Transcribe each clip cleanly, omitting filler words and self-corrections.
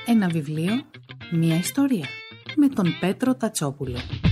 Ένα βιβλίο, μια ιστορία. Με τον Πέτρο Τατσόπουλο.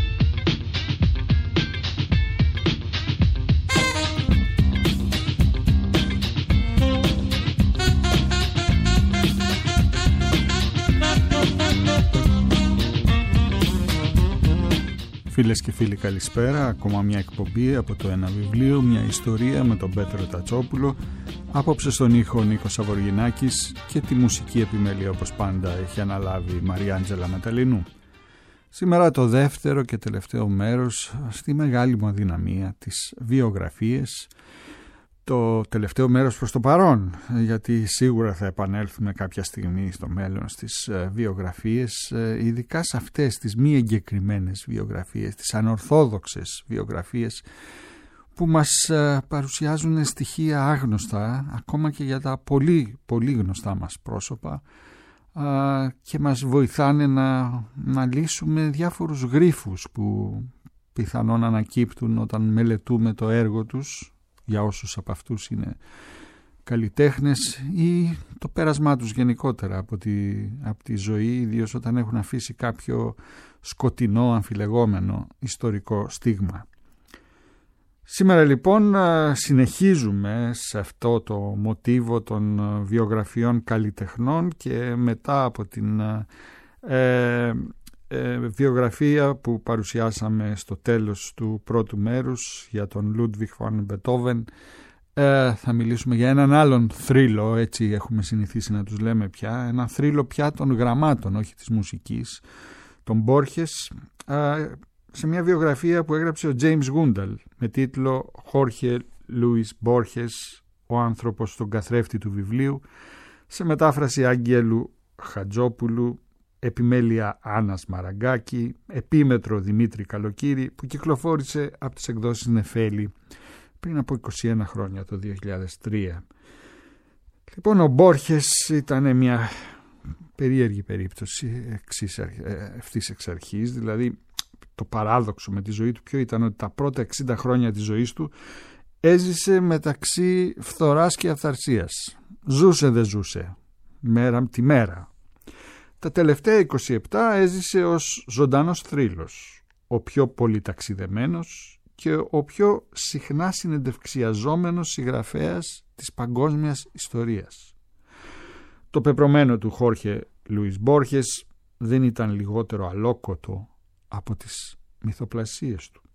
Φίλες και φίλοι, καλησπέρα. Ακόμα μια εκπομπή από το Ένα βιβλίο, μια ιστορία με τον Πέτρο Τατσόπουλο. Απόψε στον ήχο Νίκος Σαβοργινάκης και τη μουσική επιμέλεια, όπως πάντα, έχει αναλάβει η Μαριάντζελα Μεταλινού. Σήμερα το δεύτερο και τελευταίο μέρος στη μεγάλη μου αδυναμία, τις βιογραφίες. Το τελευταίο μέρος προς το παρόν, γιατί σίγουρα θα επανέλθουμε κάποια στιγμή στο μέλλον στις βιογραφίες, ειδικά σε αυτές τις μη εγκεκριμένες βιογραφίες, τις ανορθόδοξες βιογραφίες που μας παρουσιάζουν στοιχεία άγνωστα, ακόμα και για τα πολύ πολύ γνωστά μας πρόσωπα, και μας βοηθάνε να λύσουμε διάφορους γρίφους που πιθανόν ανακύπτουν όταν μελετούμε το έργο τους, για όσους από αυτούς είναι καλλιτέχνες, ή το πέρασμά τους γενικότερα από τη ζωή, ιδίως όταν έχουν αφήσει κάποιο σκοτεινό, αμφιλεγόμενο ιστορικό στίγμα. Σήμερα λοιπόν συνεχίζουμε σε αυτό το μοτίβο των βιογραφιών καλλιτεχνών και μετά από την βιογραφία που παρουσιάσαμε στο τέλος του πρώτου μέρους για τον Λούντβιχ βαν Μπετόβεν, θα μιλήσουμε για έναν άλλον θρύλο, έτσι έχουμε συνηθίσει να τους λέμε πια, ένα θρύλο πια των γραμμάτων, όχι της μουσικής, τον Μπόρχες, σε μια βιογραφία που έγραψε ο James Gundal με τίτλο Jorge Luis Borges, ο άνθρωπος στον καθρέφτη του βιβλίου, σε μετάφραση Άγγελου Χατζόπουλου, επιμέλεια Άννας Μαραγκάκη, επίμετρο Δημήτρη Καλοκύρη, που κυκλοφόρησε από τις εκδόσεις Νεφέλη πριν από 21 χρόνια, το 2003. Λοιπόν, ο Μπόρχες ήταν μια περίεργη περίπτωση ευθύς εξ αρχής. Δηλαδή, το παράδοξο με τη ζωή του ποιο ήταν? Ότι τα πρώτα 60 χρόνια της ζωής του έζησε μεταξύ φθοράς και αυθαρσίας. Ζούσε δεν ζούσε, μέρα τη μέρα. Τα τελευταία 27 έζησε ως ζωντανός θρύλος, ο πιο πολυταξιδεμένος και ο πιο συχνά συνεντευξιαζόμενος συγγραφέας της παγκόσμιας ιστορίας. Το πεπρωμένο του Χόρχε Λουίς Μπόρχες δεν ήταν λιγότερο αλόκοτο από τις μυθοπλασίες του.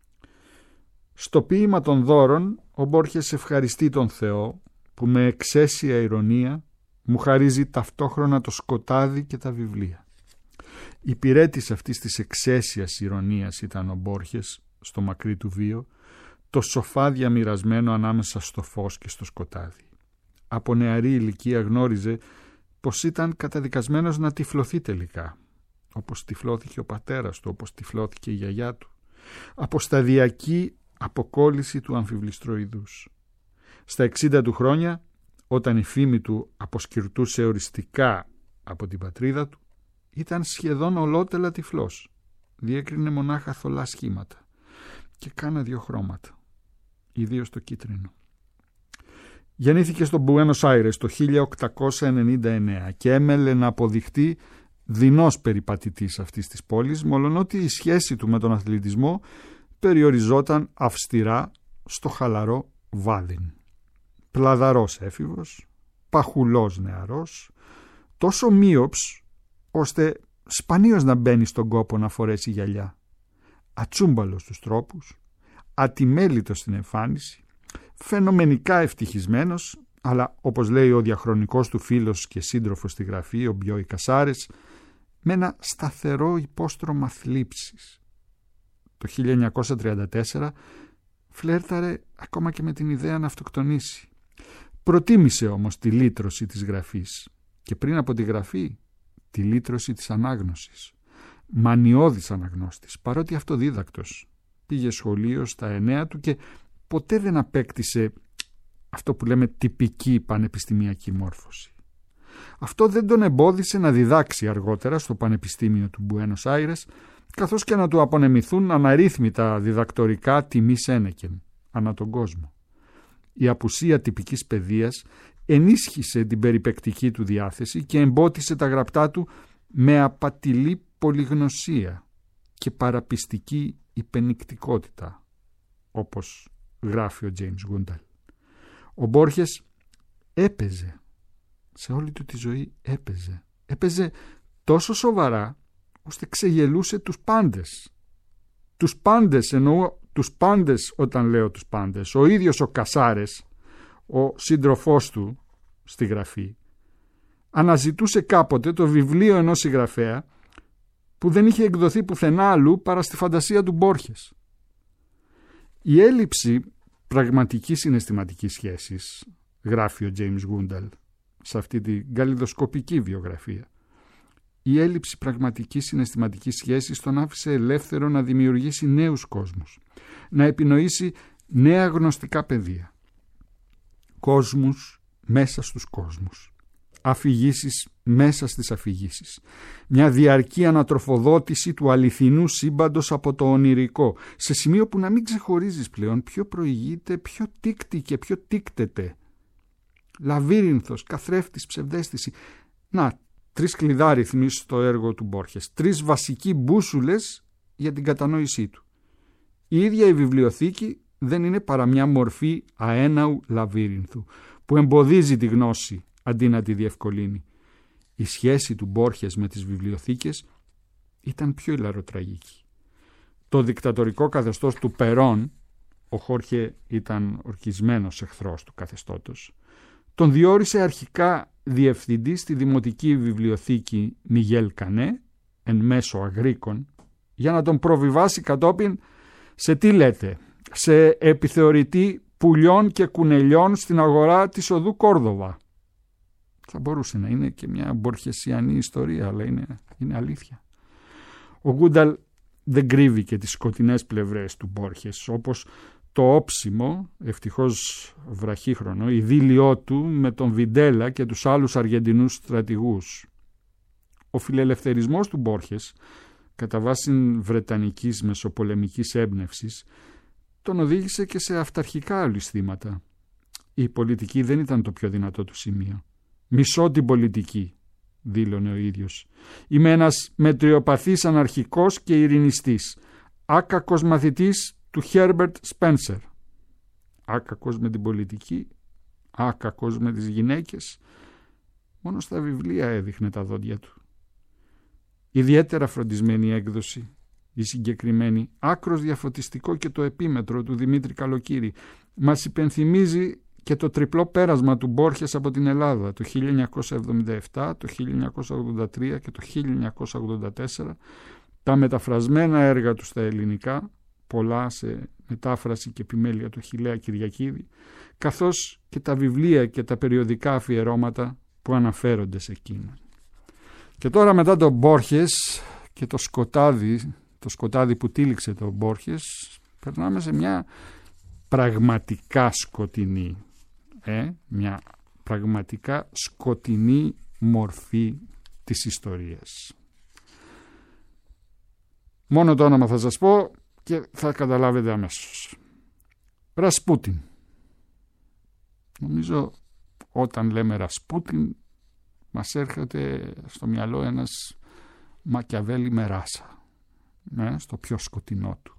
Στο ποίημα των δώρων, ο Μπόρχες ευχαριστεί τον Θεό που με εξαίσια ηρωνία μου χαρίζει ταυτόχρονα το σκοτάδι και τα βιβλία. Υπηρέτης αυτής της εξαίσιας ηρωνίας ήταν ο Μπόρχες στο μακρύ του βίο, το σοφά διαμοιρασμένο ανάμεσα στο φως και στο σκοτάδι. Από νεαρή ηλικία γνώριζε πως ήταν καταδικασμένος να τυφλωθεί τελικά, όπως τυφλώθηκε ο πατέρας του, όπως τυφλώθηκε η γιαγιά του, από σταδιακή αποκόλληση του αμφιβληστροειδούς. Στα 60 του χρόνια, όταν η φήμη του αποσκυρτούσε οριστικά από την πατρίδα του, ήταν σχεδόν ολότελα τυφλός. Διέκρινε μονάχα θολά σχήματα και κάνα 2 χρώματα, ιδίως το κίτρινο. Γεννήθηκε στο Μπουένος Άιρες το 1899 και έμελε να αποδειχτεί δεινός περιπατητής αυτής της πόλης, μολονότι η σχέση του με τον αθλητισμό περιοριζόταν αυστηρά στο χαλαρό βάδιν. Πλαδαρός έφηβος, παχουλός νεαρός, τόσο μύοψ ώστε σπανίως να μπαίνει στον κόπο να φορέσει γυαλιά, ατσούμπαλος στους τρόπους, ατιμέλητος στην εμφάνιση, φαινομενικά ευτυχισμένος, αλλά όπως λέει ο διαχρονικός του φίλος και σύντροφος στη γραφή, ο Μπιόι Κασάρες, με ένα σταθερό υπόστρωμα θλίψης. Το 1934 φλέρταρε ακόμα και με την ιδέα να αυτοκτονήσει. Προτίμησε όμως τη λύτρωση της γραφής και πριν από τη γραφή τη λύτρωση της ανάγνωσης. Μανιώδης αναγνώστης, παρότι αυτοδίδακτος. Πήγε σχολείο στα 9 του και ποτέ δεν απέκτησε αυτό που λέμε τυπική πανεπιστημιακή μόρφωση. Αυτό δεν τον εμπόδισε να διδάξει αργότερα στο Πανεπιστήμιο του Μπουένος Άιρες, καθώς και να του απονεμηθούν αναρρύθμιτα διδακτορικά τιμής ένεκεν ανά τον κόσμο. Η απουσία τυπικής παιδείας ενίσχυσε την περιπαικτική του διάθεση και εμπότισε τα γραπτά του με απατηλή πολυγνωσία και παραπιστική υπενικτικότητα, όπως γράφει ο James Goodall. Ο Μπόρχες έπαιζε, σε όλη του τη ζωή έπαιζε τόσο σοβαρά ώστε ξεγελούσε τους πάντες. Τους πάντες, εννοώ τους πάντες όταν λέω τους πάντες. Ο ίδιος ο Κασάρες, ο σύντροφός του στη γραφή, αναζητούσε κάποτε το βιβλίο ενός συγγραφέα που δεν είχε εκδοθεί πουθενά αλλού παρά στη φαντασία του Μπόρχες. Η έλλειψη πραγματικής συναισθηματικής σχέσης, γράφει ο James Goodall σε αυτή την καλλιδοσκοπική βιογραφία, η έλλειψη πραγματικής συναισθηματικής σχέσης τον άφησε ελεύθερο να δημιουργήσει νέους κόσμους, να επινοήσει νέα γνωστικά πεδία. Κόσμους μέσα στους κόσμους. Αφηγήσεις μέσα στις αφηγήσεις. Μια διαρκή ανατροφοδότηση του αληθινού σύμπαντος από το ονειρικό, σε σημείο που να μην ξεχωρίζεις πλέον ποιο προηγείται, ποιο τίκτη και ποιο τίκτεται. Λαβύρινθος, καθρέφτης, ψευδαίσθηση. Να, 3 κλειδάριθμοι στο έργο του Μπόρχες. 3 βασικοί μπούσουλες για την κατανόησή του. Η ίδια η βιβλιοθήκη δεν είναι παρά μια μορφή αέναου λαβύρινθου που εμποδίζει τη γνώση αντί να τη διευκολύνει. Η σχέση του Μπόρχες με τις βιβλιοθήκες ήταν πιο ηλαροτραγική. Το δικτατορικό καθεστώς του Περόν, ο Χόρχε ήταν ορκισμένος εχθρός του καθεστώτος, τον διόρισε αρχικά διευθυντή στη Δημοτική Βιβλιοθήκη Μιγέλ Κανέ, εν μέσω Αγρίκων, για να τον προβιβάσει κατόπιν σε τι λέτε, σε επιθεωρητή πουλιών και κουνελιών στην αγορά της οδού Κόρδοβα. Θα μπορούσε να είναι και μια μπορχεσιανή ιστορία, αλλά είναι αλήθεια. Ο Γκούνταλ δεν κρύβει και τις σκοτεινές πλευρές του Μπόρχες, όπως το όψιμο, ευτυχώς βραχύχρονο, ειδήλιό του με τον Βιντέλα και τους άλλους Αργεντινούς στρατηγούς. Ο φιλελευθερισμός του Μπόρχες, κατά βάση βρετανικής μεσοπολεμικής έμπνευσης, τον οδήγησε και σε αυταρχικά ολισθήματα. Η πολιτική δεν ήταν το πιο δυνατό του σημείο. «Μισώ την πολιτική», δήλωνε ο ίδιος. «Είμαι ένας μετριοπαθής αναρχικός και ειρηνιστής, άκακος μαθητής του Χέρμπερτ Σπένσερ». Άκακος με την πολιτική, άκακος με τις γυναίκες. Μόνο στα βιβλία έδειχνε τα δόντια του. Ιδιαίτερα φροντισμένη έκδοση, η συγκεκριμένη, άκρος διαφωτιστικό και το επίμετρο του Δημήτρη Καλοκύρη, μας υπενθυμίζει και το τριπλό πέρασμα του Μπόρχες από την Ελλάδα το 1977, το 1983 και το 1984, τα μεταφρασμένα έργα του στα ελληνικά, πολλά σε μετάφραση και επιμέλεια του Αχιλλέα Κυριακίδη, καθώς και τα βιβλία και τα περιοδικά αφιερώματα που αναφέρονται σε εκείνα. Και τώρα, μετά τον Μπόρχες και το σκοτάδι που τύλιξε τον Μπόρχες, περνάμε σε μια πραγματικά σκοτεινή, μια πραγματικά σκοτεινή μορφή της ιστορίας. Μόνο το όνομα θα σας πω και θα καταλάβετε αμέσως. Ρασπούτιν. Νομίζω όταν λέμε Ρασπούτιν μας έρχεται στο μυαλό ένας Μακιαβέλη με ράσα, στο πιο σκοτεινό του.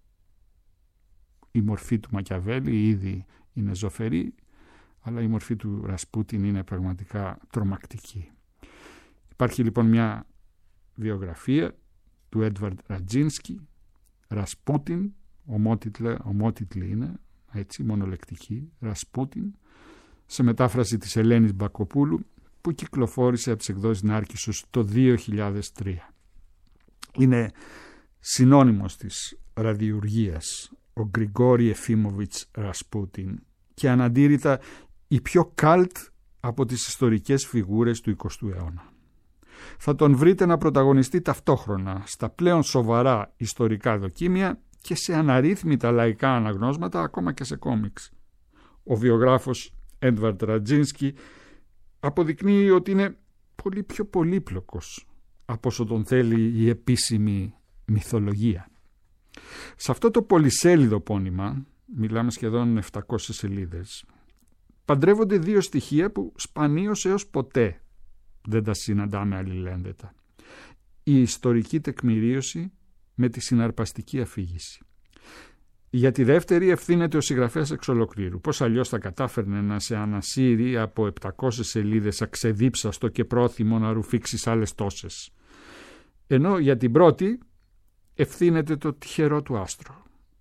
Η μορφή του Μακιαβέλη ήδη είναι ζωφερή, αλλά η μορφή του Ρασπούτιν είναι πραγματικά τρομακτική. Υπάρχει λοιπόν μια βιογραφία του Έντβαρντ Ρατζίνσκι, Ρασπούτιν, ομότιτλη είναι, έτσι, μονολεκτική, Ρασπούτιν, σε μετάφραση της Ελένης Μπακοπούλου, που κυκλοφόρησε από τις εκδόσεις Νάρκισσος το 2003. Είναι συνώνυμος της ραδιουργίας ο Γκριγκόρι Εφίμοβιτς Ρασπούτιν και αναντήρητα η πιο καλτ από τις ιστορικές φιγούρες του 20ου αιώνα. Θα τον βρείτε να πρωταγωνιστεί ταυτόχρονα στα πλέον σοβαρά ιστορικά δοκίμια και σε αναρρύθμιτα λαϊκά αναγνώσματα, ακόμα και σε κόμιξ. Ο βιογράφος Έντβαρντ Ρατζίνσκι αποδεικνύει ότι είναι πολύ πιο πολύπλοκος από όσο τον θέλει η επίσημη μυθολογία. Σε αυτό το πολυσέλιδο πόνημα, μιλάμε σχεδόν 700 σελίδες, παντρεύονται δύο στοιχεία που σπανίως έως ποτέ δεν τα συναντάμε αλληλένδετα. Η ιστορική τεκμηρίωση με τη συναρπαστική αφήγηση. Για τη δεύτερη ευθύνεται ο συγγραφέας εξ ολοκλήρου. Πώς αλλιώς θα κατάφερνε να σε ανασύρει από 700 σελίδες αξεδίψαστο και πρόθυμο να ρουφήξεις άλλες τόσες. Ενώ για την πρώτη ευθύνεται το τυχερό του άστρο.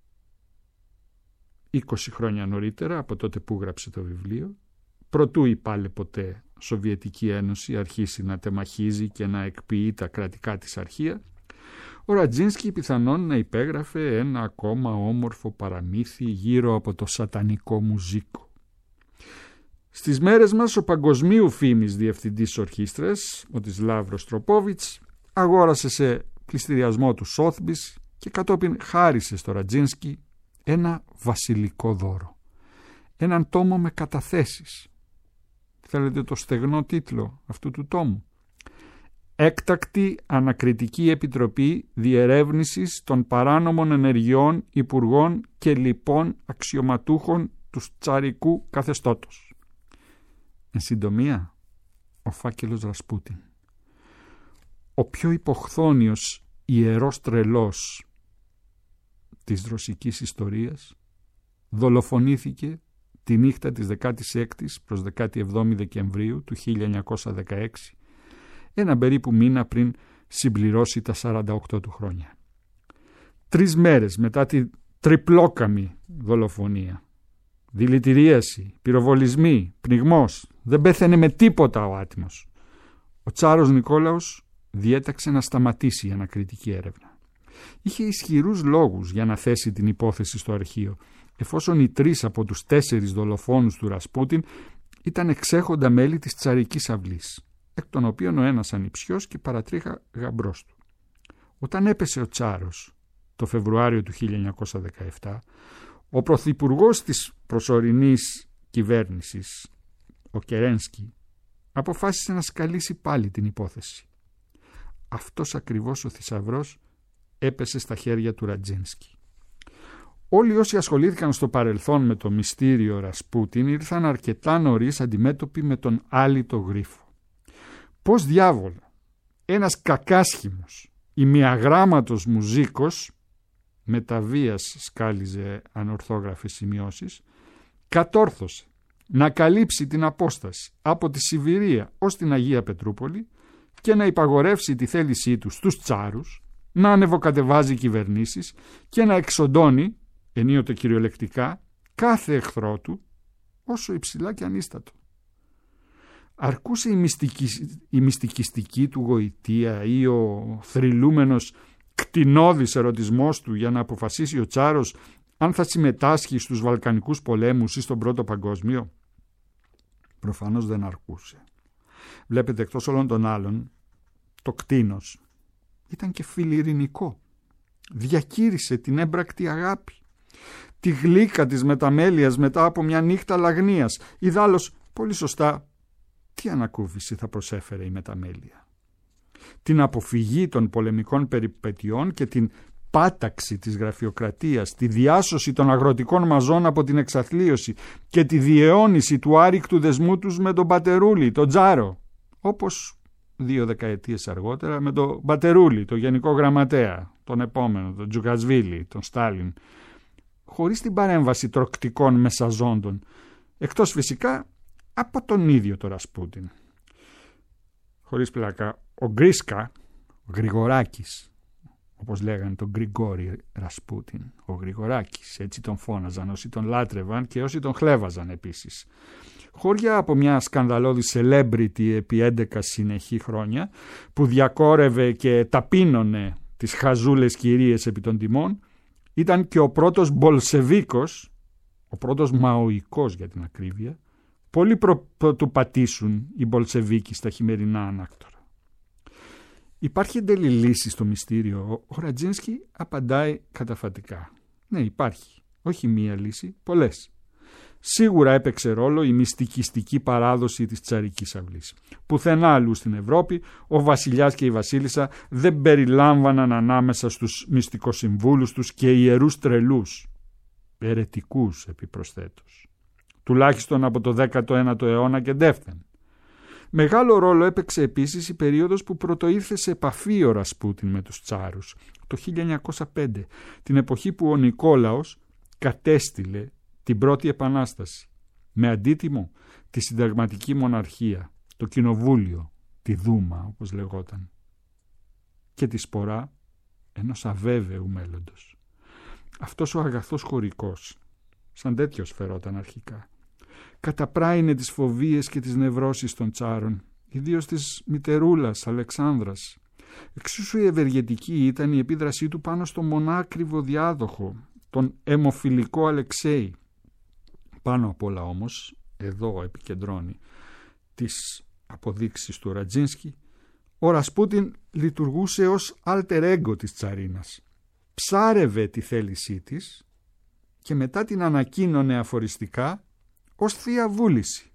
20 χρόνια νωρίτερα από τότε που γράψε το βιβλίο, προτού η πάλι ποτέ Σοβιετική Ένωση αρχίσει να τεμαχίζει και να εκποιεί τα κρατικά της αρχεία, ο Ρατζίνσκι πιθανόν να υπέγραφε ένα ακόμα όμορφο παραμύθι γύρω από το σατανικό μουζίκο. Στις μέρες μας ο παγκοσμίου φήμης διευθυντής ορχήστρας, ο Τισλάβ Ροστροπόβιτς, αγόρασε σε πληστηριασμό του Σόθμπις και κατόπιν χάρισε στο Ρατζίνσκι ένα βασιλικό δώρο. Έναν τόμο με καταθέσεις. Θέλετε το στεγνό τίτλο αυτού του τόμου? Έκτακτη Ανακριτική Επιτροπή Διερεύνησης των παράνομων ενεργειών υπουργών και λοιπών αξιωματούχων του τσαρικού καθεστώτος. Εν συντομία, ο φάκελος Ρασπούτιν. Ο πιο υποχθόνιος ιερός τρελός της ρωσικής ιστορίας δολοφονήθηκε τη νύχτα της 16ης προς 17η Δεκεμβρίου του 1916, ένα περίπου μήνα πριν συμπληρώσει τα 48 του χρόνια. 3 μέρες μετά τη τριπλόκαμη δολοφονία, δηλητηρίαση, πυροβολισμοί, πνιγμός, δεν πέθανε με τίποτα ο άτιμος. Ο Τσάρος Νικόλαος διέταξε να σταματήσει η ανακριτική έρευνα. Είχε ισχυρούς λόγους για να θέσει την υπόθεση στο αρχείο, εφόσον οι 3 από τους 4 δολοφόνους του Ρασπούτιν ήταν εξέχοντα μέλη της τσαρικής αυλής, εκ των οποίων ο ένας ανιψιός και παρατρίχα γαμπρός του. Όταν έπεσε ο Τσάρος το Φεβρουάριο του 1917, ο πρωθυπουργός της προσωρινής κυβέρνησης, ο Κερένσκι, αποφάσισε να σκαλίσει πάλι την υπόθεση. Αυτός ακριβώς ο θησαυρός έπεσε στα χέρια του Ρατζίνσκι. Όλοι όσοι ασχολήθηκαν στο παρελθόν με το μυστήριο Ρασπούτιν ήρθαν αρκετά νωρίς αντιμέτωποι με τον άλυτο γρίφο. Πώς διάβολα ένας κακάσχημος, ημιαγράμματος μουζίκος, με τα βίας σκάλιζε ανορθόγραφες σημειώσεις, κατόρθωσε να καλύψει την απόσταση από τη Σιβηρία ως την Αγία Πετρούπολη και να υπαγορεύσει τη θέλησή του στους τσάρους, να ανεβοκατεβάζει κυβερνήσεις και να εξοντώνει, ενίοτε κυριολεκτικά, κάθε εχθρό του, όσο υψηλά και ανίστατο. Αρκούσε η μυστικιστική του γοητεία ή ο θρυλούμενος κτηνώδης ερωτισμός του για να αποφασίσει ο Τσάρος αν θα συμμετάσχει στους Βαλκανικούς πολέμους ή στον Πρώτο Παγκόσμιο? Προφανώς δεν αρκούσε. Βλέπετε, εκτός όλων των άλλων, το κτήνος ήταν και φιλιρινικό. Διακήρυσε την έμπρακτη αγάπη, τη γλύκα της μεταμέλειας μετά από μια νύχτα λαγνίας. Ιδάλλως, πολύ σωστά, τι ανακούφιση θα προσέφερε η μεταμέλεια? Την αποφυγή των πολεμικών περιπετειών και την πάταξη της γραφειοκρατίας, τη διάσωση των αγροτικών μαζών από την εξαθλίωση και τη διαιώνιση του άρρηκτου δεσμού τους με τον Πατερούλη, τον Τζάρο, όπως 2 δεκαετίες αργότερα με τον Πατερούλη, τον Γενικό Γραμματέα, τον επόμενο, τον Τζουκασβίλη, τον Στάλιν, χωρίς την παρέμβαση τροκτικών μεσαζόντων, εκτός φυσικά από τον ίδιο τον Ρασπούτιν. Χωρίς πλάκα, ο Γκρίσκα, ο Γρηγοράκης, όπως λέγανε τον Γκριγκόρη Ρασπούτιν, ο Γρηγοράκης, έτσι τον φώναζαν όσοι τον λάτρευαν και όσοι τον χλέβαζαν επίσης. Χώρια από μια σκανδαλώδη celebrity επί 11 συνεχή χρόνια, που διακόρευε και ταπείνωνε τις χαζούλες κυρίες επί των τιμών, ήταν και ο πρώτος Μπολσεβίκος, ο πρώτος Μαοϊκός για την ακρίβεια, πολύ του πατήσουν οι Μπολσεβίκοι στα χειμερινά ανάκτορα. Υπάρχει εν τέλει λύση στο μυστήριο? Ο Ρατζίνσκι απαντάει καταφατικά. Ναι, υπάρχει. Όχι μία λύση, πολλές. Σίγουρα έπαιξε ρόλο η μυστικιστική παράδοση της τσαρικής αυλής. Πουθενά αλλού στην Ευρώπη ο βασιλιάς και η βασίλισσα δεν περιλάμβαναν ανάμεσα στους μυστικοσυμβούλους τους και ιερούς τρελούς, ερετικούς επιπροσθέτως. τουλάχιστον από το 19ο αιώνα και ντεύθεν. Μεγάλο ρόλο έπαιξε επίσης η περίοδος που πρωτοήρθε σε επαφή ο Ρασπούτιν με τους Τσάρους, το 1905, την εποχή που ο Νικόλαος κατέστηλε την πρώτη επανάσταση, με αντίτιμο τη συνταγματική μοναρχία, το κοινοβούλιο, τη Δούμα όπως λεγόταν, και τη σπορά ενός αβέβαιου μέλλοντος. Αυτός ο αγαθός χωρικός, σαν τέτοιος φερόταν αρχικά, καταπράινε τις φοβίες και τις νευρώσεις των Τσάρων, ιδίως της μητερούλας Αλεξάνδρας. Εξίσου η ευεργετική ήταν η επίδρασή του πάνω στο μονάκριβο διάδοχο, τον αιμοφιλικό Αλεξέη. Πάνω απ' όλα όμως, εδώ επικεντρώνει τις αποδείξεις του Ρατζίνσκι, ο Ρασπούτιν λειτουργούσε ως alter ego της Τσαρίνας. Ψάρευε τη θέλησή της και μετά την ανακοίνωνε αφοριστικά ως θεία βούληση.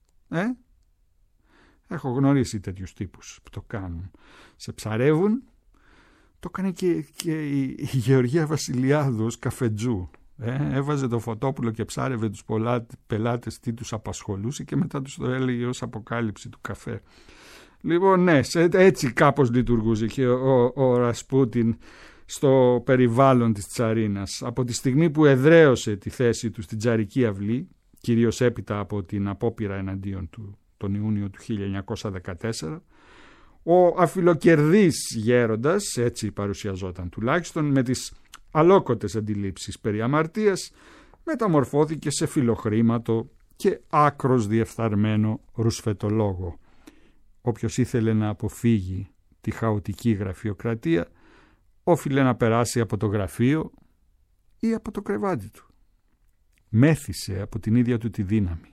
Έχω γνωρίσει τέτοιους τύπους που το κάνουν. Σε ψαρεύουν. Το έκανε και η Γεωργία Βασιλιάδου ως καφετζού. Έβαζε το φωτόπουλο και ψάρευε τους πελάτες τι τους απασχολούσε και μετά τους το έλεγε ως αποκάλυψη του καφέ. Λοιπόν, ναι, έτσι κάπως λειτουργούσε και ο Ρασπούτιν στο περιβάλλον της Τσαρίνας. Από τη στιγμή που εδραίωσε τη θέση του στην Τσαρική αυλή, κυρίως έπειτα από την απόπειρα εναντίον του τον Ιούνιο του 1914, ο αφιλοκερδής γέροντας, έτσι παρουσιαζόταν τουλάχιστον, με τις αλόκοτες αντιλήψεις περί αμαρτίας, μεταμορφώθηκε σε φιλοχρήματο και άκρος διεφθαρμένο ρουσφετολόγο. Όποιος ήθελε να αποφύγει τη χαοτική γραφειοκρατία, όφιλε να περάσει από το γραφείο ή από το κρεβάτι του. Μέθησε από την ίδια του τη δύναμη.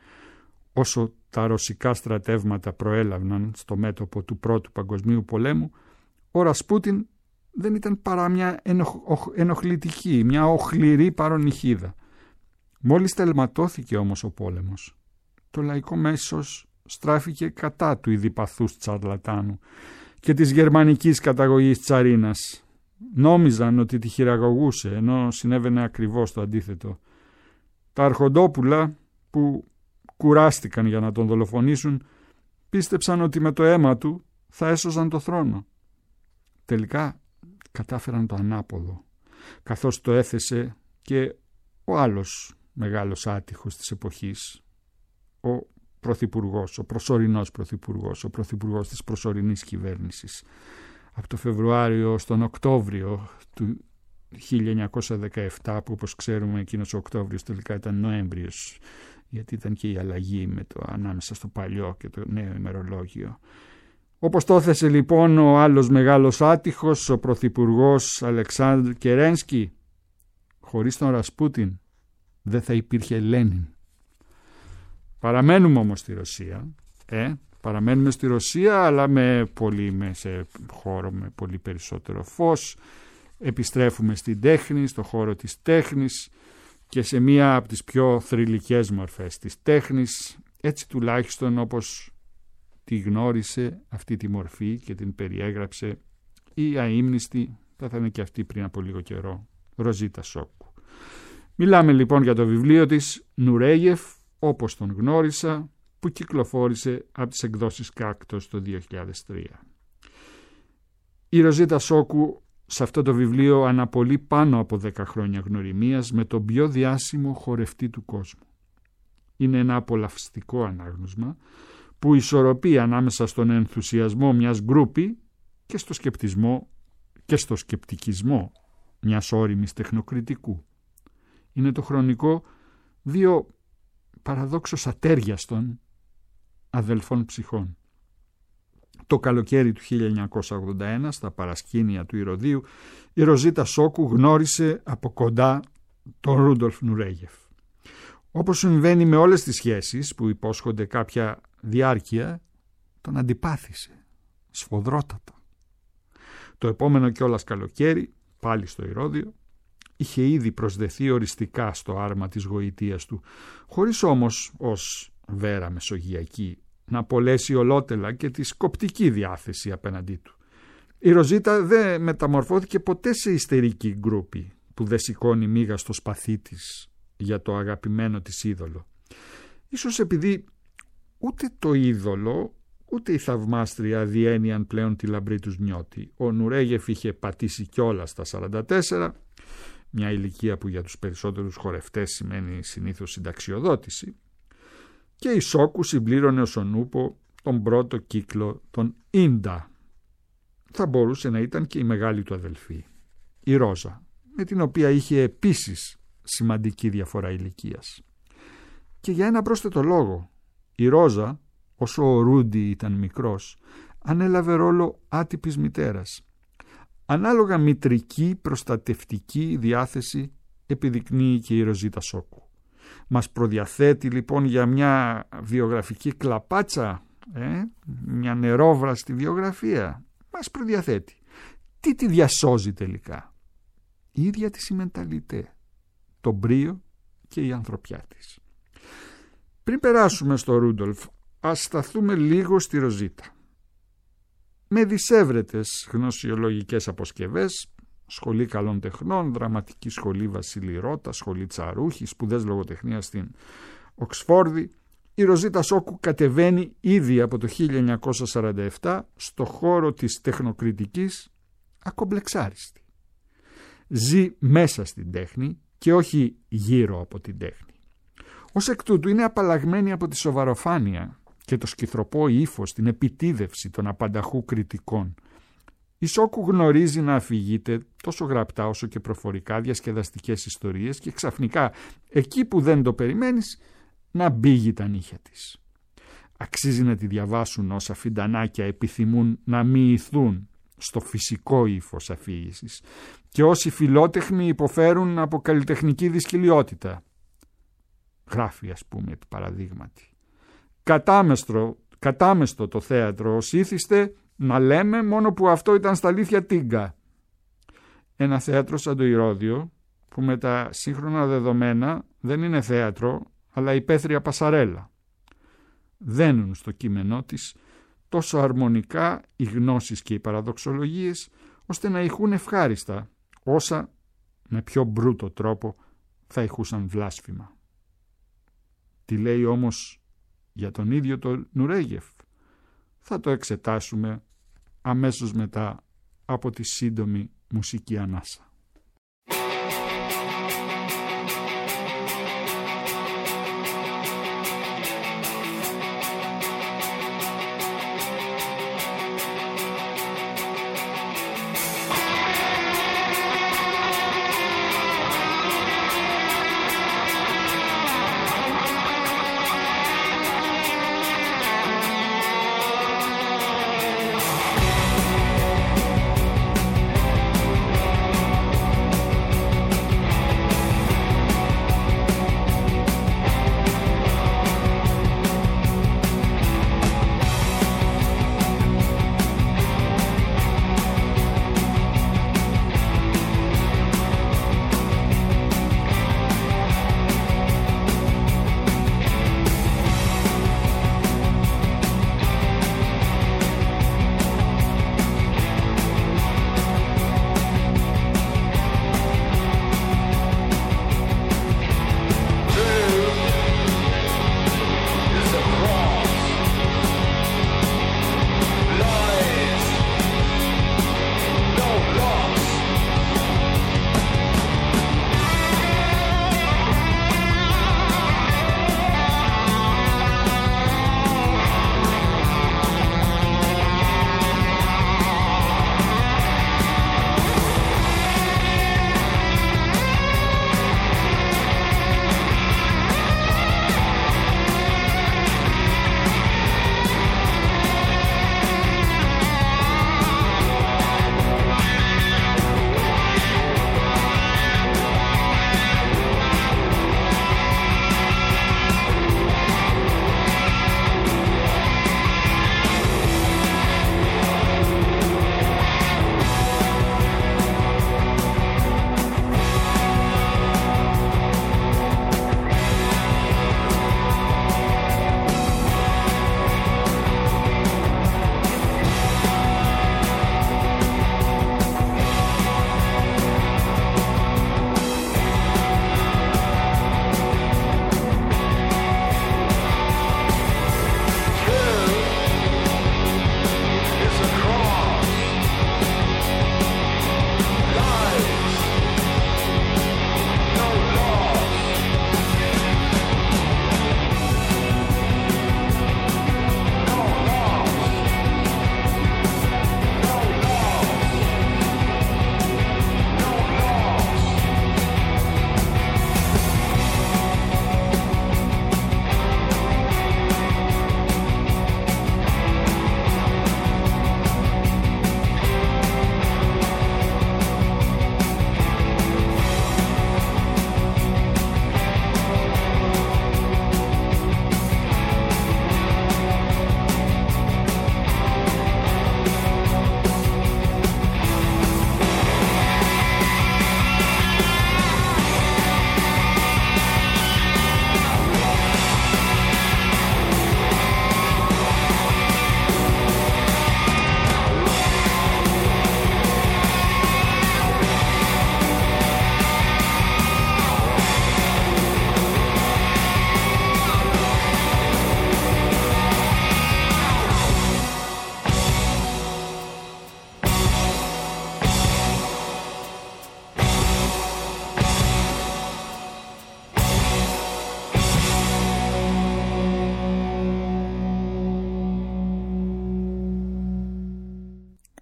Όσο τα ρωσικά στρατεύματα προέλαβαν στο μέτωπο του Πρώτου Παγκοσμίου Πολέμου, ο Ρασπούτιν δεν ήταν παρά μια ενοχλητική, μια οχληρή παρονυχίδα. Μόλις τελματώθηκε όμως ο πόλεμος, το λαϊκό μέσος στράφηκε κατά του ειδιπαθούς τσαρλατάνου και της γερμανικής καταγωγής Τσαρίνας. Νόμιζαν ότι τη χειραγωγούσε, ενώ συνέβαινε ακριβώς το αντίθετο. Τα αρχοντόπουλα που κουράστηκαν για να τον δολοφονήσουν πίστεψαν ότι με το αίμα του θα έσωζαν το θρόνο. Τελικά κατάφεραν το ανάποδο, καθώς το έθεσε και ο άλλος μεγάλος άτυχος της εποχής, ο πρωθυπουργός, ο προσωρινός πρωθυπουργός, ο πρωθυπουργός της προσωρινής κυβέρνησης. Από το Φεβρουάριο στον Οκτώβριο του 1917, που όπως ξέρουμε εκείνος ο Οκτώβριος τελικά ήταν Νοέμβριος, γιατί ήταν και η αλλαγή ανάμεσα στο παλιό και το νέο ημερολόγιο. Όπως το έθεσε λοιπόν ο άλλος μεγάλος άτυχος, ο πρωθυπουργός Αλεξάνδρ Κερένσκι, χωρίς τον Ρασπούτιν δεν θα υπήρχε Λένιν. Παραμένουμε όμως στη Ρωσία, παραμένουμε στη Ρωσία, αλλά σε χώρο με πολύ περισσότερο φως. Επιστρέφουμε στην τέχνη, στο χώρο της τέχνης και σε μία από τις πιο θρυλικές μορφές της τέχνης, έτσι τουλάχιστον όπως τη γνώρισε αυτή τη μορφή και την περιέγραψε η αείμνηστη, πέθανε και αυτή πριν από λίγο καιρό, Ροζίτα Σόκου. Μιλάμε λοιπόν για το βιβλίο της Νουρέγεφ, όπως τον γνώρισα, που κυκλοφόρησε από τις εκδόσεις Κάκτος το 2003. Η Ροζίτα Σόκου σε αυτό το βιβλίο αναπολύει πάνω από 10 χρόνια γνωριμίας με τον πιο διάσημο χορευτή του κόσμου. Είναι ένα απολαυστικό ανάγνωσμα που ισορροπεί ανάμεσα στον ενθουσιασμό μιας γκρούπη και στο σκεπτισμό και στο σκεπτικισμό μιας ώριμης τεχνοκριτικού. Είναι το χρονικό δύο παραδόξως ατέριαστων αδελφών ψυχών. Το καλοκαίρι του 1981, στα παρασκήνια του Ηρωδίου, η Ροζίτα Σόκου γνώρισε από κοντά τον Ρούντολφ Νουρέγεφ. Όπως συμβαίνει με όλες τις σχέσεις που υπόσχονται κάποια διάρκεια, τον αντιπάθησε, σφοδρότατα. Το επόμενο κιόλας καλοκαίρι, πάλι στο Ηρώδιο, είχε ήδη προσδεθεί οριστικά στο άρμα της γοητείας του, χωρίς όμως ως βέρα μεσογειακή να απολέσει ολότελα και τη σκοπτική διάθεση απέναντί του. Η Ροζίτα δεν μεταμορφώθηκε ποτέ σε ιστερική γκρούπη που δεν σηκώνει μίγα στο σπαθί της για το αγαπημένο της είδωλο. Ίσως επειδή ούτε το είδωλο ούτε η θαυμάστρια διένυαν πλέον τη λαμπρή τους νιώτη. Ο Νουρέγεφ είχε πατήσει κιόλας στα 44, μια ηλικία που για τους περισσότερους χορευτές σημαίνει συνήθως συνταξιοδότηση, και η Σόκου συμπλήρωνε ως ο Νούπο τον πρώτο κύκλο των Ίντα. Θα μπορούσε να ήταν και η μεγάλη του αδελφή, η Ρόζα, με την οποία είχε επίσης σημαντική διαφορά ηλικίας. Και για ένα πρόσθετο λόγο, η Ρόζα, όσο ο Ρούντι ήταν μικρός, ανέλαβε ρόλο άτυπης μητέρας. Ανάλογα μητρική προστατευτική διάθεση επιδεικνύει και η Ροζίτα Σόκου. Μας προδιαθέτει λοιπόν για μια βιογραφική κλαπάτσα, μια νερόβραστη βιογραφία. Μας προδιαθέτει. Τι τη διασώζει τελικά? Η ίδια της η μενταλιτέ, το μπρίο και η ανθρωπιά της. Πριν περάσουμε στο Ρούντολφ, ας σταθούμε λίγο στη Ροζίτα. Με δισεύρετες γνωσιολογικές αποσκευές, σχολή καλών τεχνών, δραματική σχολή Βασίλη Ρώτα, σχολή Τσαρούχη, σπουδές λογοτεχνίας στην Οξφόρδη, η Ροζίτα Σόκου κατεβαίνει ήδη από το 1947 στο χώρο της τεχνοκριτικής ακομπλεξάριστη. Ζει μέσα στην τέχνη και όχι γύρω από την τέχνη. Ως εκ τούτου είναι απαλλαγμένη από τη σοβαροφάνεια και το σκυθροπό ύφος, την επιτίδευση των απανταχού κριτικών. Η Σόκου γνωρίζει να αφηγείται τόσο γραπτά όσο και προφορικά διασκεδαστικές ιστορίες και ξαφνικά, εκεί που δεν το περιμένεις, να μπήγει τα νύχια της. Αξίζει να τη διαβάσουν όσα φιντανάκια επιθυμούν να μοιηθούν στο φυσικό ύφος αφήγησης και όσοι φιλότεχνοι υποφέρουν από καλλιτεχνική δυσκολιότητα. Γράφει, ας πούμε, επί παραδείγματι: κατάμεστο το θέατρο ως ήθιστε να λέμε, μόνο που αυτό ήταν στα αλήθεια τίγκα. Ένα θέατρο σαν το Ηρώδειο, που με τα σύγχρονα δεδομένα δεν είναι θέατρο αλλά υπαίθρια πασαρέλα. Δένουν στο κείμενό της τόσο αρμονικά οι γνώσεις και οι παραδοξολογίες, ώστε να ηχούν ευχάριστα, όσα με πιο μπρούτο τρόπο θα ηχούσαν βλάσφημα. Τι λέει όμως για τον ίδιο τον Νουρέγεφ? Θα το εξετάσουμε αμέσως μετά από τη σύντομη μουσική ανάσα.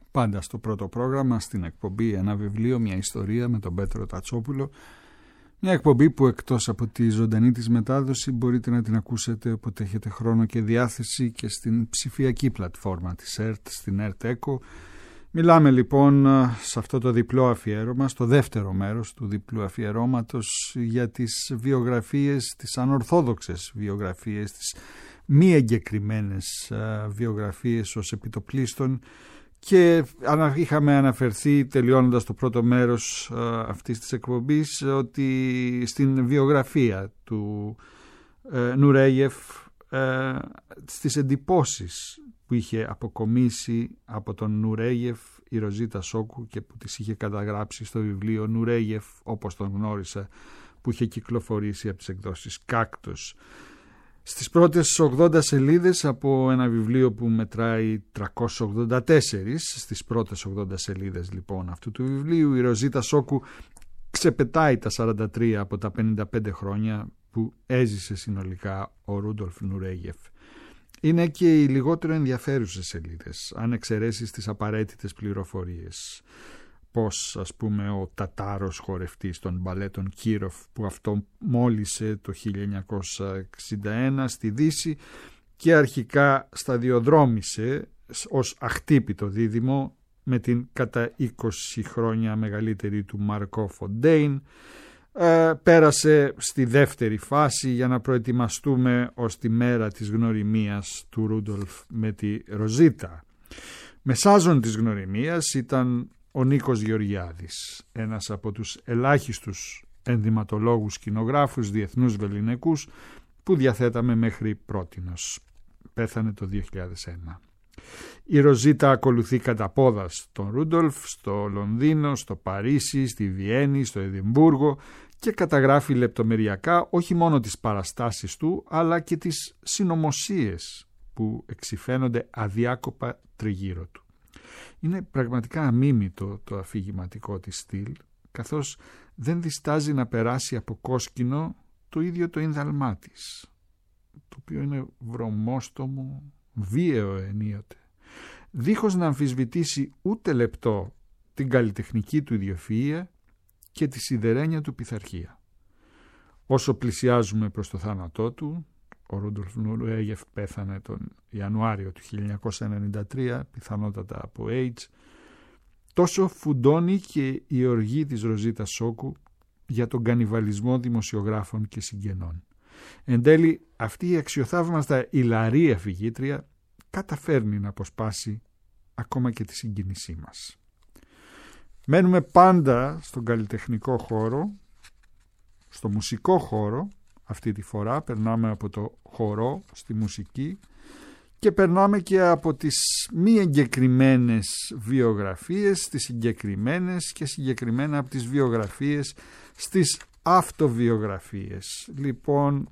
Πάντα στο πρώτο πρόγραμμα, στην εκπομπή «Ένα βιβλίο, μια ιστορία» με τον Πέτρο Τατσόπουλο. Μια εκπομπή που εκτός από τη ζωντανή της μετάδοση μπορείτε να την ακούσετε όποτε έχετε χρόνο και διάθεση και στην ψηφιακή πλατφόρμα της ΕΡΤ, στην ΕΡΤ ΕΚΟ. Μιλάμε λοιπόν σε αυτό το διπλό αφιέρωμα, στο δεύτερο μέρος του διπλού αφιερώματος, για τις βιογραφίες, τις ανορθόδοξες βιογραφίες, τις μη εγκεκριμένες βιογραφίες ως επιτοπλίστων. Και είχαμε αναφερθεί, τελειώνοντας το πρώτο μέρος αυτής της εκπομπής, ότι στην βιογραφία του Νουρέγεφ, στις εντυπώσεις που είχε αποκομίσει από τον Νουρέγεφ η Ροζίτα Σόκου και που τις είχε καταγράψει στο βιβλίο «Νουρέγεφ όπως τον γνώρισα», που είχε κυκλοφορήσει από τις εκδόσεις Κάκτος. Στις πρώτες 80 σελίδες από ένα βιβλίο που μετράει 384, στις πρώτες 80 σελίδες λοιπόν αυτού του βιβλίου, η Ροζίτα Σόκου ξεπετάει τα 43 από τα 55 χρόνια που έζησε συνολικά ο Ρούντολφ Νουρέγεφ. Είναι και οι λιγότερο ενδιαφέρουσες σελίδες, αν εξαιρέσεις τις απαραίτητες πληροφορίες. Πώς, ας πούμε, ο Τατάρος χορευτής των μπαλέτων Κίροφ, που αυτό μόλισε το 1961 στη Δύση και αρχικά σταδιοδρόμησε ως αχτύπητο δίδυμο με την κατά 20 χρόνια μεγαλύτερη του Μαρκό Φοντέιν, πέρασε στη δεύτερη φάση για να προετοιμαστούμε ως τη μέρα της γνωριμίας του Ρούντολφ με τη Ροζίτα. Μεσάζων της γνωριμίας ήταν ο Νίκος Γεωργιάδης, ένας από τους ελάχιστους ενδυματολόγους σκηνογράφους διεθνούς βεληνικούς που διαθέταμε μέχρι πρότινος. Πέθανε το 2001. Η Ροζίτα ακολουθεί κατά πόδας τον Ρούντολφ στο Λονδίνο, στο Παρίσι, στη Βιέννη, στο Εδιμβούργο και καταγράφει λεπτομεριακά όχι μόνο τις παραστάσεις του αλλά και τις συνωμοσίες που εξυφαίνονται αδιάκοπα τριγύρω του. Είναι πραγματικά αμίμητο το αφηγηματικό της στυλ, καθώς δεν διστάζει να περάσει από κόσκινο το ίδιο το ίνδαλμά της, το οποίο είναι βρωμόστομο, βίαιο ενίοτε, δίχως να αμφισβητήσει ούτε λεπτό την καλλιτεχνική του ιδιοφυΐα και τη σιδερένια του πειθαρχία. Όσο πλησιάζουμε προς το θάνατό του, ο Ρούντολφ Νουρέγεφ πέθανε τον Ιανουάριο του 1993, πιθανότατα από AIDS, τόσο φουντώνει και η οργή της Ροζίτα Σόκου για τον κανιβαλισμό δημοσιογράφων και συγγενών. Εν τέλει, αυτή η αξιοθαύμαστα ηλαρή αφηγήτρια καταφέρνει να αποσπάσει ακόμα και τη συγκίνησή μας. Μένουμε πάντα στον καλλιτεχνικό χώρο, στο μουσικό χώρο. Αυτή τη φορά περνάμε από το χορό στη μουσική και περνάμε και από τις μη εγκεκριμένες βιογραφίες στις συγκεκριμένες και συγκεκριμένα από τις βιογραφίες στις αυτοβιογραφίες. Λοιπόν,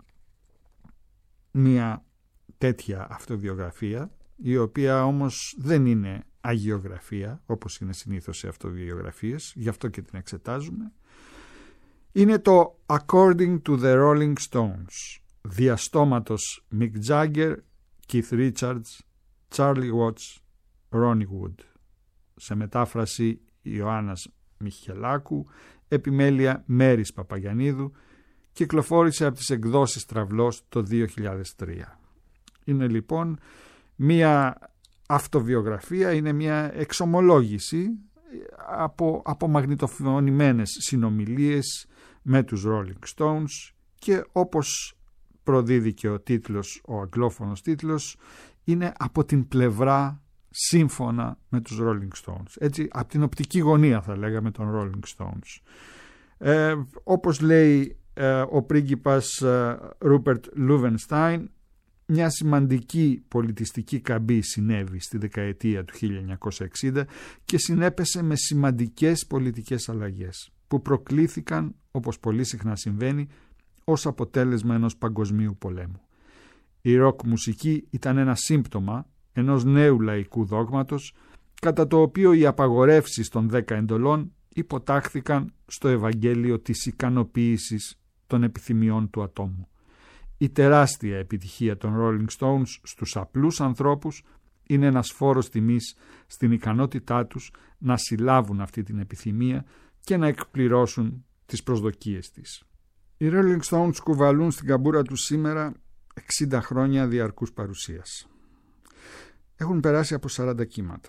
μια τέτοια αυτοβιογραφία, η οποία όμως δεν είναι αγιογραφία όπως είναι συνήθως σε αυτοβιογραφίες, γι' αυτό και την εξετάζουμε, είναι το According to the Rolling Stones, διαστόματος Mick Jagger, Keith Richards, Charlie Watts, Ronnie Wood. Σε μετάφραση Ιωάννας Μιχελάκου, επιμέλεια Μέρης Παπαγιαννίδου, κυκλοφόρησε από τις εκδόσεις Τραυλός το 2003. Είναι λοιπόν μία αυτοβιογραφία, είναι μία εξομολόγηση από μαγνητοφωνημένες συνομιλίες με τους Rolling Stones και όπως προδίδει και ο τίτλος, ο αγγλόφωνος τίτλος, είναι από την πλευρά σύμφωνα με τους Rolling Stones. Έτσι, από την οπτική γωνία θα λέγαμε των Rolling Stones. Όπως λέει ο πρίγκιπας Ρούπερτ Λούβενστάιν, μια σημαντική πολιτιστική καμπή συνέβη στη δεκαετία του 1960 και συνέπεσε με σημαντικές πολιτικές αλλαγές που προκλήθηκαν, όπως πολύ συχνά συμβαίνει, ως αποτέλεσμα ενός παγκοσμίου πολέμου. Η ροκ μουσική ήταν ένα σύμπτωμα ενός νέου λαϊκού δόγματος, κατά το οποίο οι απαγορεύσεις των 10 εντολών υποτάχθηκαν στο Ευαγγέλιο της ικανοποίησης των επιθυμιών του ατόμου. Η τεράστια επιτυχία των Rolling Stones στους απλούς ανθρώπους είναι ένας φόρος τιμής στην ικανότητά τους να συλλάβουν αυτή την επιθυμία και να εκπληρώσουν τις προσδοκίες της. Οι Rolling Stones κουβαλούν στην καμπούρα τους σήμερα 60 χρόνια διαρκούς παρουσίας. Έχουν περάσει από 40 κύματα.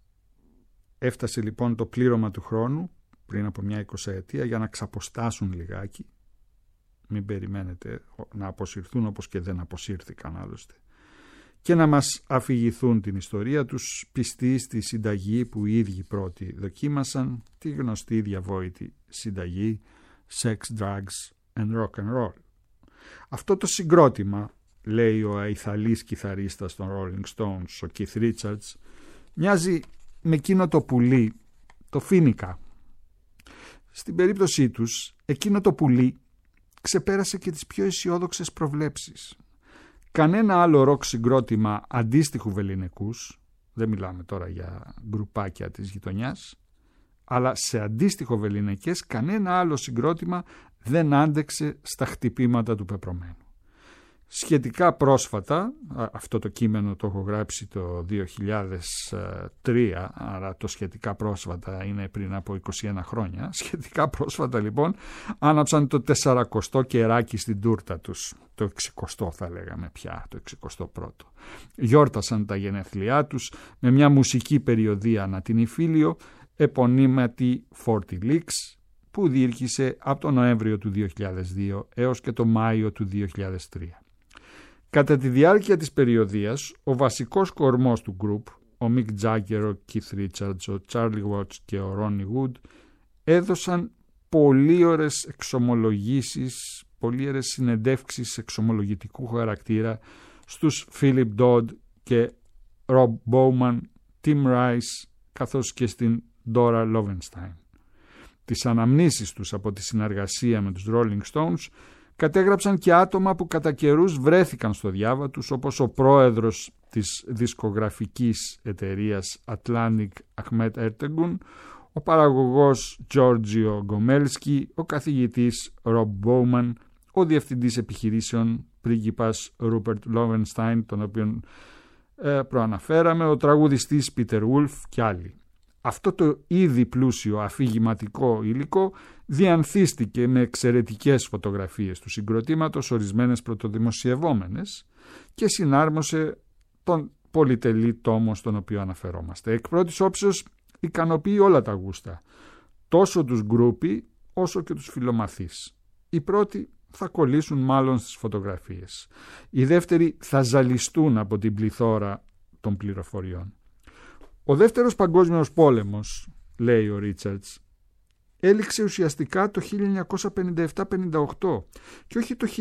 Έφτασε λοιπόν το πλήρωμα του χρόνου πριν από μια 20ετία για να ξαποστάσουν λιγάκι. Μην περιμένετε να αποσυρθούν, όπως και δεν αποσύρθηκαν άλλωστε, και να μας αφηγηθούν την ιστορία τους πιστοί στη συνταγή που οι ίδιοι πρώτοι δοκίμασαν, τη γνωστή διαβόητη συνταγή Sex, Drugs and Rock and Roll. Αυτό το συγκρότημα, λέει ο αϊθαλής κιθαρίστας των Rolling Stones, ο Keith Richards, μοιάζει με εκείνο το πουλί, το φίνικα. Στην περίπτωσή τους, εκείνο το πουλί ξεπέρασε και τις πιο αισιόδοξες προβλέψεις. Κανένα άλλο ροκ συγκρότημα αντίστοιχου βεληνικούς, δεν μιλάμε τώρα για γκρουπάκια της γειτονιάς, αλλά σε αντίστοιχο βεληνικές κανένα άλλο συγκρότημα δεν άντεξε στα χτυπήματα του πεπρωμένου. Σχετικά πρόσφατα, αυτό το κείμενο το έχω γράψει το 2003, άρα το σχετικά πρόσφατα είναι πριν από 21 χρόνια, σχετικά πρόσφατα λοιπόν άναψαν το 40ο κεράκι στην τούρτα τους, το 60ο θα λέγαμε πια, το 61ο. Γιόρτασαν τα γενέθλιά τους με μια μουσική περιοδία ανά την Ιφίλιο, επωνύματη 40 Licks, που διήρκησε από τον Νοέμβριο του 2002 έως και τον Μάιο του 2003. Κατά τη διάρκεια της περιοδίας, ο βασικός κορμός του γκρουπ, ο Mick Jagger, ο Keith Richards, ο Charlie Watts και ο Ronnie Wood, έδωσαν πολύ ωραίες εξομολογήσεις, πολύ ωραίες συνεντεύξεις εξομολογητικού χαρακτήρα στους Philip Dodd και Rob Bowman, Tim Rice, καθώς και στην Dora Lovenstein. Τις αναμνήσεις τους από τη συνεργασία με τους Rolling Stones κατέγραψαν και άτομα που κατά καιρούς βρέθηκαν στο διάβα τους, όπως ο πρόεδρος της δισκογραφικής εταιρείας Atlantic Ahmet Ertegun, ο παραγωγός Giorgio Gomelski, ο καθηγητής Rob Bowman, ο διευθυντής επιχειρήσεων πρίγκιπας Rupert Lovenstein, τον οποίον προαναφέραμε, ο τραγουδιστής Peter Wolf και άλλοι. Αυτό το ήδη πλούσιο αφηγηματικό υλικό διανθίστηκε με εξαιρετικές φωτογραφίες του συγκροτήματος, ορισμένες πρωτοδημοσιευόμενες, και συνάρμοσε τον πολυτελή τόμο στον οποίο αναφερόμαστε. Εκ πρώτης όψεως ικανοποιεί όλα τα γούστα, τόσο τους γκρούπι όσο και τους φιλομαθείς. Οι πρώτοι θα κολλήσουν μάλλον στις φωτογραφίες. Οι δεύτεροι θα ζαλιστούν από την πληθώρα των πληροφοριών. Ο δεύτερος παγκόσμιος πόλεμος, λέει ο Ρίτσαρτς, έληξε ουσιαστικά το 1957-58 και όχι το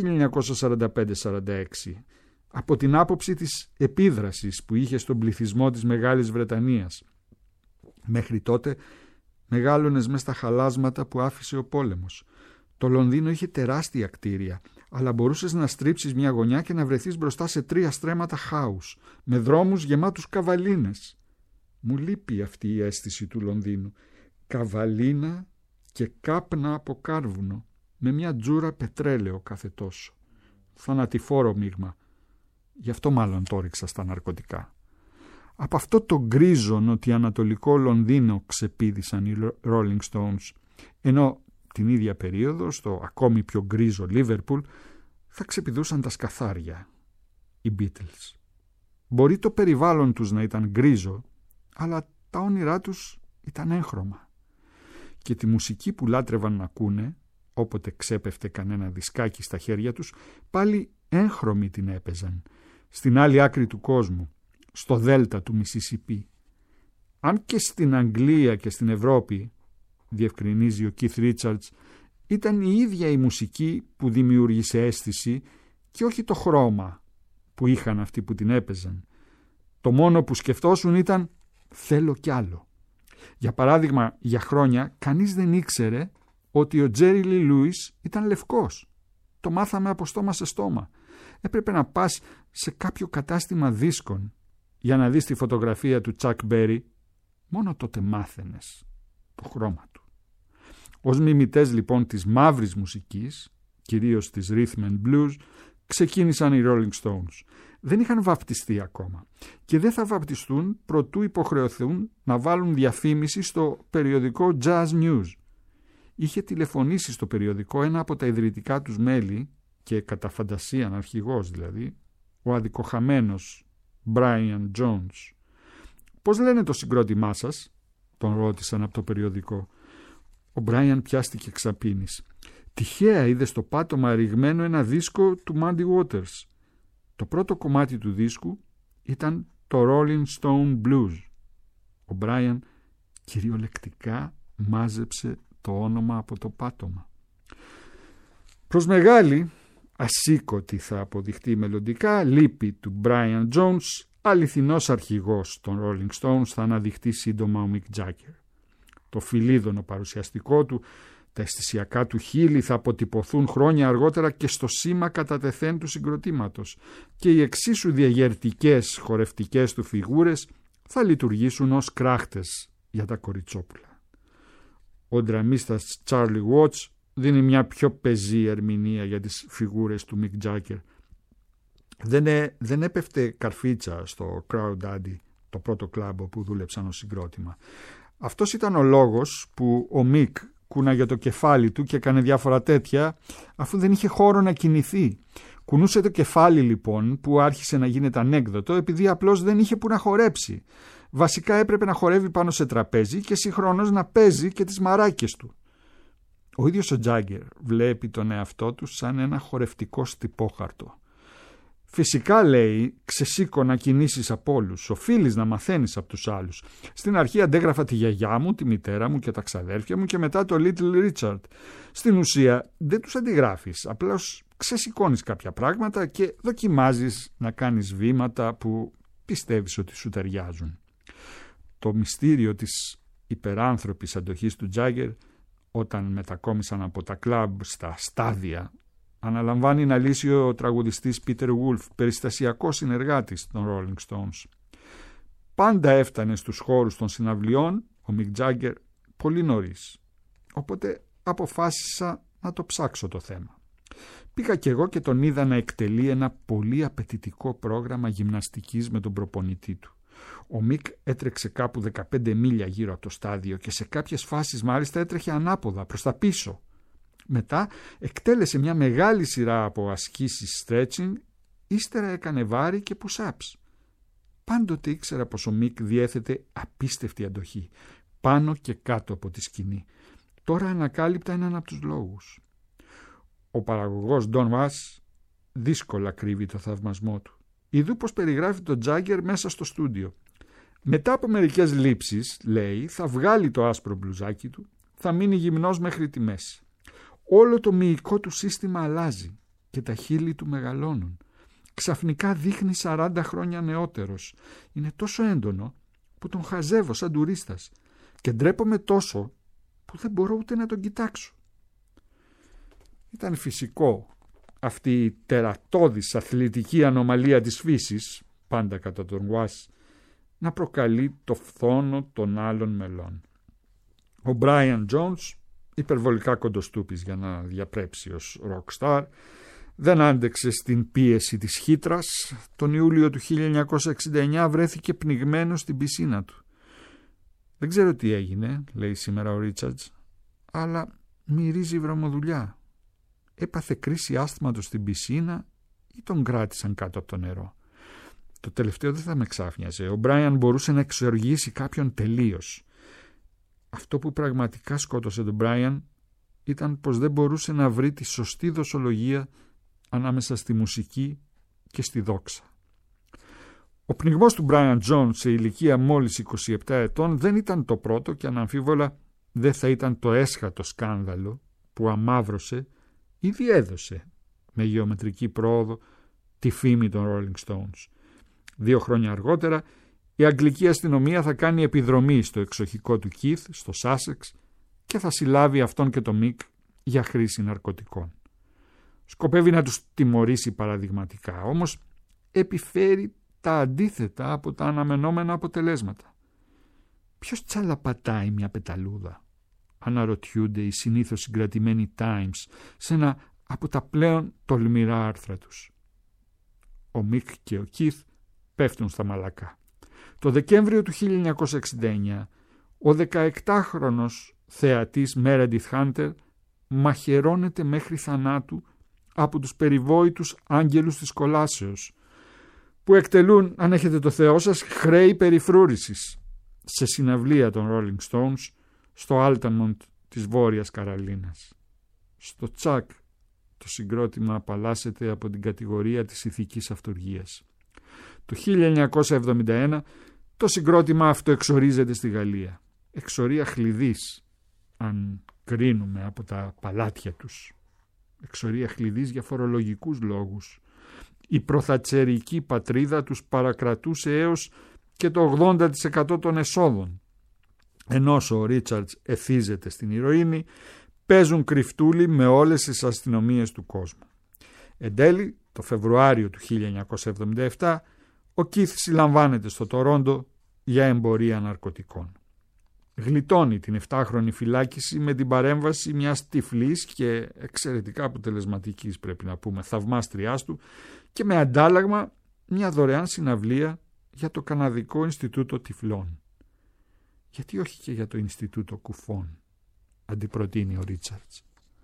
1945-46, από την άποψη της επίδρασης που είχε στον πληθυσμό της Μεγάλης Βρετανίας. Μέχρι τότε μεγάλωνες μες στα χαλάσματα που άφησε ο πόλεμος. Το Λονδίνο είχε τεράστια κτίρια, αλλά μπορούσες να στρίψεις μια γωνιά και να βρεθείς μπροστά σε 3 στρέμματα χάους, με δρόμους γεμάτους καβαλίνες. Μου λείπει αυτή η αίσθηση του Λονδίνου. Καβαλίνα και κάπνα από κάρβουνο, με μια τζούρα πετρέλαιο κάθε τόσο. Θανατηφόρο μείγμα. Γι' αυτό μάλλον το ρίξα στα ναρκωτικά. Από αυτό το γκρίζο νοτιοανατολικό Λονδίνο ξεπήδησαν οι Rolling Stones, ενώ την ίδια περίοδο στο ακόμη πιο γκρίζο Λίβερπουλ θα ξεπηδούσαν τα σκαθάρια, οι Beatles. Μπορεί το περιβάλλον τους να ήταν γκρίζο, αλλά τα όνειρά τους ήταν έγχρωμα. Και τη μουσική που λάτρευαν να ακούνε, όποτε ξέπεφτε κανένα δισκάκι στα χέρια τους, πάλι έγχρωμοι την έπαιζαν, στην άλλη άκρη του κόσμου, στο δέλτα του Μισισιπί. Αν και στην Αγγλία και στην Ευρώπη, διευκρινίζει ο Keith Richards, ήταν η ίδια η μουσική που δημιούργησε αίσθηση και όχι το χρώμα που είχαν αυτοί που την έπαιζαν. Το μόνο που σκεφτόσουν ήταν «θέλω κι άλλο». Για παράδειγμα, για χρόνια κανείς δεν ήξερε ότι ο Jerry Lee Lewis ήταν λευκός. Το μάθαμε από στόμα σε στόμα. Έπρεπε να πας σε κάποιο κατάστημα δίσκων για να δεις τη φωτογραφία του Chuck Berry. Μόνο τότε μάθαινες το χρώμα του. Ως μιμητές λοιπόν της μαύρης μουσικής, κυρίως της rhythm and blues, ξεκίνησαν οι Rolling Stones. δεν είχαν βαπτιστεί ακόμα και δεν θα βαπτιστούν προτού υποχρεωθούν να βάλουν διαφήμιση στο περιοδικό Jazz News. Είχε τηλεφωνήσει στο περιοδικό ένα από τα ιδρυτικά τους μέλη και κατά φαντασίαν αρχηγός δηλαδή, ο αδικοχαμένος Brian Jones. «Πώς λένε το συγκρότημά σας?» τον ρώτησαν από το περιοδικό. Ο Brian πιάστηκε εξαπίνης. Τυχαία είδε στο πάτωμα ρηγμένο ένα δίσκο του Muddy Waters. Το πρώτο κομμάτι του δίσκου ήταν το Rolling Stone Blues. Ο Brian κυριολεκτικά μάζεψε το όνομα από το πάτωμα. Προς μεγάλη, ασήκωτη θα αποδειχτεί μελλοντικά, λύπη του Brian Jones, αληθινός αρχηγός των Rolling Stones θα αναδειχτεί σύντομα ο Mick Jagger. Το φιλίδωνο παρουσιαστικό του, τα αισθησιακά του χείλη θα αποτυπωθούν χρόνια αργότερα και στο σήμα κατά τεθέν του συγκροτήματος και οι εξίσου διαγερτικές χορευτικές του φιγούρες θα λειτουργήσουν ως κράχτες για τα κοριτσόπουλα. Ο ντραμίστας Charlie Watts δίνει μια πιο πεζή ερμηνεία για τις φιγούρες του Mick Jagger. Δεν έπεφτε καρφίτσα στο Crow Daddy, το πρώτο κλαμπ που δούλεψαν ως συγκρότημα. Αυτός ήταν ο λόγος που ο Mick κούναγε το κεφάλι του και έκανε διάφορα τέτοια, αφού δεν είχε χώρο να κινηθεί. Κουνούσε το κεφάλι λοιπόν, που άρχισε να γίνεται ανέκδοτο, επειδή απλώς δεν είχε που να χορέψει. Βασικά έπρεπε να χορεύει πάνω σε τραπέζι και συγχρόνως να παίζει και τις μαράκες του. Ο ίδιος ο Τζάγκερ βλέπει τον εαυτό του σαν ένα χορευτικό στιπόχαρτο. Φυσικά, λέει, ξεσήκωνα κινήσεις από όλους. Οφείλεις να μαθαίνεις από τους άλλους. Στην αρχή αντέγραφα τη γιαγιά μου, τη μητέρα μου και τα ξαδέρφια μου και μετά το Little Richard. Στην ουσία δεν τους αντιγράφεις. Απλώς ξεσηκώνεις κάποια πράγματα και δοκιμάζεις να κάνεις βήματα που πιστεύεις ότι σου ταιριάζουν. Το μυστήριο της υπεράνθρωπης αντοχής του Τζάγκερ, όταν μετακόμισαν από τα κλαμπ στα στάδια, αναλαμβάνει να λύσει ο τραγουδιστής Peter Wolf, περιστασιακός συνεργάτης των Rolling Stones. Πάντα έφτανε στους χώρους των συναυλιών ο Mick Jagger πολύ νωρίς, οπότε αποφάσισα να το ψάξω το θέμα. Πήγα κι εγώ και τον είδα να εκτελεί ένα πολύ απαιτητικό πρόγραμμα γυμναστικής με τον προπονητή του. Ο Mick έτρεξε κάπου 15 μίλια γύρω από το στάδιο και σε κάποιες φάσεις μάλιστα έτρεχε ανάποδα προς τα πίσω. Μετά εκτέλεσε μια μεγάλη σειρά από ασκήσεις stretching, ύστερα έκανε βάρη και push-ups. Πάντοτε ήξερα πως ο Mick διέθετε απίστευτη αντοχή, πάνω και κάτω από τη σκηνή. Τώρα ανακάλυπτα έναν από τους λόγους. Ο παραγωγός Don Was δύσκολα κρύβει το θαυμασμό του. Ιδού πως περιγράφει τον Jagger μέσα στο στούντιο. Μετά από μερικές λήψεις, λέει, θα βγάλει το άσπρο μπλουζάκι του, θα μείνει γυμνός μέχρι τη μέση. Όλο το μυϊκό του σύστημα αλλάζει και τα χείλη του μεγαλώνουν. Ξαφνικά δείχνει 40 χρόνια νεότερος. Είναι τόσο έντονο που τον χαζεύω σαν τουρίστας και ντρέπομαι τόσο που δεν μπορώ ούτε να τον κοιτάξω. Ήταν φυσικό αυτή η τερατώδης αθλητική ανομαλία της φύσης, πάντα κατά τον Was, να προκαλεί το φθόνο των άλλων μελών. Ο Brian Jones, υπερβολικά κοντοστούπης για να διαπρέψει ως rockstar, δεν άντεξε στην πίεση της χύτρας. Τον Ιούλιο του 1969 βρέθηκε πνιγμένος στην πισίνα του. «Δεν ξέρω τι έγινε», λέει σήμερα ο Ρίτσαρτς, «αλλά μυρίζει βρωμοδουλειά. Έπαθε κρίση άσθματος στην πισίνα ή τον κράτησαν κάτω από το νερό». Το τελευταίο δεν θα με ξάφνιαζε. Ο Μπράιαν μπορούσε να εξοργήσει κάποιον τελείως. Αυτό που πραγματικά σκότωσε τον Μπράιαν ήταν πως δεν μπορούσε να βρει τη σωστή δοσολογία ανάμεσα στη μουσική και στη δόξα. Ο πνιγμός του Brian Jones σε ηλικία μόλις 27 ετών δεν ήταν το πρώτο και αναμφίβολα δεν θα ήταν το έσχατο σκάνδαλο που αμαύρωσε ή διέδωσε με γεωμετρική πρόοδο τη φήμη των Rolling Stones. 2 χρόνια αργότερα η αγγλική αστυνομία θα κάνει επιδρομή στο εξοχικό του Keith, στο Sussex, και θα συλλάβει αυτόν και τον Mick για χρήση ναρκωτικών. Σκοπεύει να τους τιμωρήσει παραδειγματικά, όμως επιφέρει τα αντίθετα από τα αναμενόμενα αποτελέσματα. Ποιος τσαλαπατάει μια πεταλούδα, αναρωτιούνται οι συνήθως συγκρατημένοι Times σε ένα από τα πλέον τολμηρά άρθρα τους. Ο Μικ και ο Κιθ πέφτουν στα μαλακά. Το Δεκέμβριο του 1969 ο 16χρονος θεατής Μέρεντιθ Χάντερ μαχαιρώνεται μέχρι θανάτου από τους περιβόητους άγγελους της κολάσεως, που εκτελούν, αν έχετε το Θεό σας, χρέη περιφρούρησης σε συναυλία των Rolling Stones στο Altamont της Βόρειας Καρολίνας. Στο Τσακ το συγκρότημα απαλλάσσεται από την κατηγορία της ηθικής αυτοργίας. Το 1971 το συγκρότημα αυτό εξορίζεται στη Γαλλία. Εξορία χλειδής, αν κρίνουμε από τα παλάτια τους. Εξορία χλειδής για φορολογικούς λόγους. Η προθατσερική πατρίδα τους παρακρατούσε έως και το 80% των εσόδων. Ενώ ο Ρίτσαρντς εθίζεται στην ηρωίνη, παίζουν κρυφτούλι με όλες τις αστυνομίες του κόσμου. Εν τέλει, το Φεβρουάριο του 1977, ο Κιθ συλλαμβάνεται στο Τορόντο για εμπορία ναρκωτικών. Γλιτώνει την 7χρονη φυλάκιση με την παρέμβαση μιας τυφλής και εξαιρετικά αποτελεσματικής, πρέπει να πούμε, θαυμάστριάς του, και με αντάλλαγμα μια δωρεάν συναυλία για το Καναδικό Ινστιτούτο Τυφλών. Γιατί όχι και για το Ινστιτούτο Κουφών, αντιπροτείνει ο Ρίτσαρντς.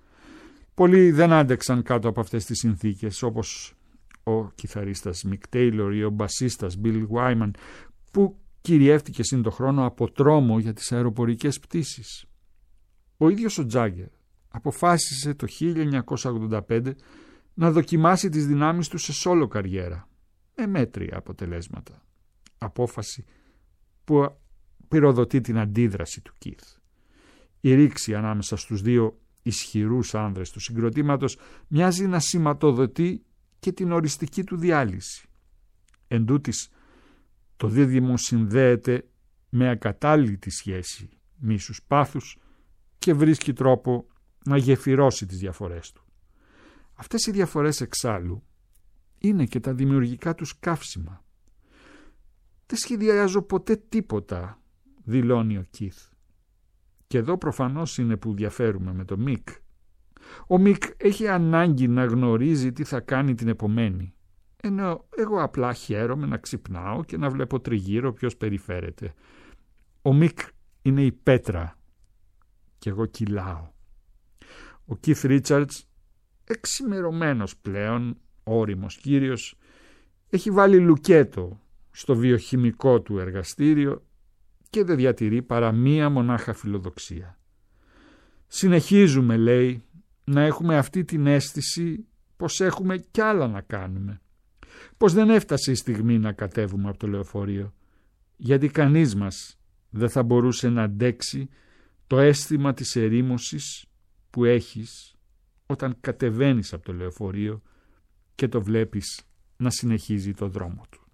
Πολλοί δεν άντεξαν κάτω από αυτές τις συνθήκες, όπως ο κιθαρίστας Μικ Τέιλορ ή ο μπασίστας Μπιλ Γουάιμαν, που κυριεύτηκε σύν το χρόνο από τρόμο για τις αεροπορικές πτήσεις. Ο ίδιος ο Τζάγκερ αποφάσισε το 1985 να δοκιμάσει τις δυνάμεις του σε σόλο καριέρα, με μέτρια αποτελέσματα. Απόφαση που πυροδοτεί την αντίδραση του Κιθ. Η ρήξη ανάμεσα στους δύο ισχυρούς άνδρες του συγκροτήματος μοιάζει να σηματοδοτεί και την οριστική του διάλυση. Εν τούτης, το δίδυμο συνδέεται με ακατάλητη σχέση μίσους πάθους και βρίσκει τρόπο να γεφυρώσει τις διαφορές του. Αυτές οι διαφορές εξάλλου είναι και τα δημιουργικά τους καύσιμα. Δεν σχεδιάζω ποτέ τίποτα, δηλώνει ο Κιθ. Και εδώ προφανώς είναι που διαφέρουμε με τον Μικ. Ο Μικ έχει ανάγκη να γνωρίζει τι θα κάνει την επομένη, ενώ εγώ απλά χαίρομαι να ξυπνάω και να βλέπω τριγύρω ποιος περιφέρεται. Ο Μικ είναι η πέτρα και εγώ κυλάω. Ο Κιθ Ρίτσαρντς, εξημερωμένος πλέον, ώριμος κύριος, έχει βάλει λουκέτο στο βιοχημικό του εργαστήριο και δεν διατηρεί παρά μία μονάχα φιλοδοξία. Συνεχίζουμε, λέει, να έχουμε αυτή την αίσθηση πως έχουμε κι άλλα να κάνουμε. Πως δεν έφτασε η στιγμή να κατέβουμε από το λεωφορείο, γιατί κανείς μας δεν θα μπορούσε να αντέξει το αίσθημα της ερήμωσης που έχεις όταν κατεβαίνεις από το λεωφορείο και το βλέπεις να συνεχίζει το δρόμο του.